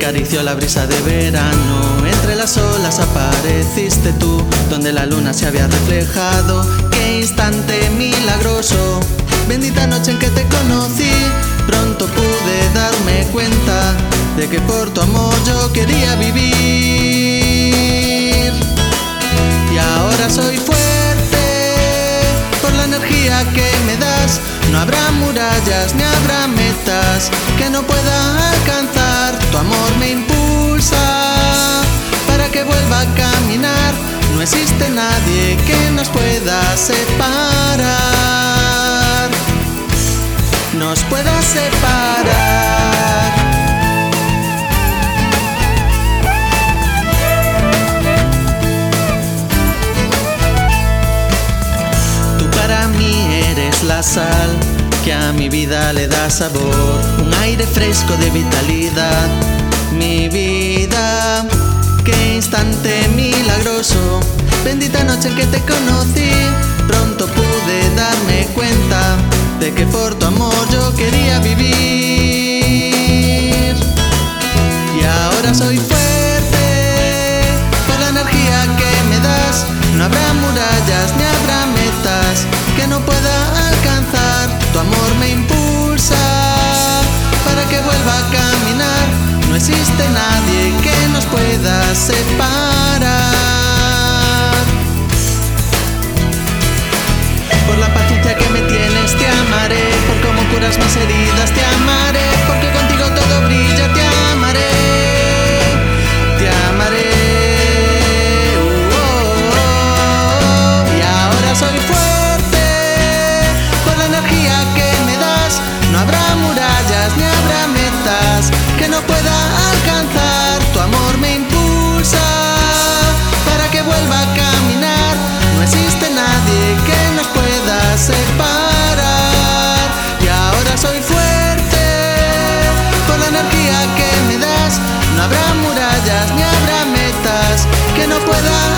acarició la brisa de verano. Entre las olas apareciste tú, donde la luna se había reflejado. Qué instante milagroso, bendita noche en que te conocí. Pronto pude darme cuenta de que por tu amor yo quería vivir. Y ahora soy fuerte por la energía que me das. No habrá murallas ni habrá metas que no pueda alcanzar. Tu amor me impulsa para que vuelva a caminar. No existe nadie que nos pueda separar. Nos pueda separar. Tú para mí eres la sal que a mi vida le da sabor, un aire fresco de vitalidad. Mi vida, qué instante milagroso, bendita noche en que te conocí. Pronto pude darme cuenta de que por tu amor yo quería vivir. Y ahora soy fuerte por la energía que me das. No habrá murallas ni habrá metas que no pueda alcanzar. Tu amor me impulsa para que vuelva a caminar. No existe nadie que nos pueda separar. Por la paciencia que me tienes te amaré, por cómo curas mis heridas te amaré, porque contigo todo brilla te amaré, te amaré. Y ahora soy fuerte por la energía que me das. No habrá murallas ni habrá metas que no pueda alcanzar. Tu amor me impulsa para que vuelva a caminar. No existe nadie que nos pueda separar. Y ahora soy fuerte por la energía que me das. No habrá murallas ni habrá metas que no pueda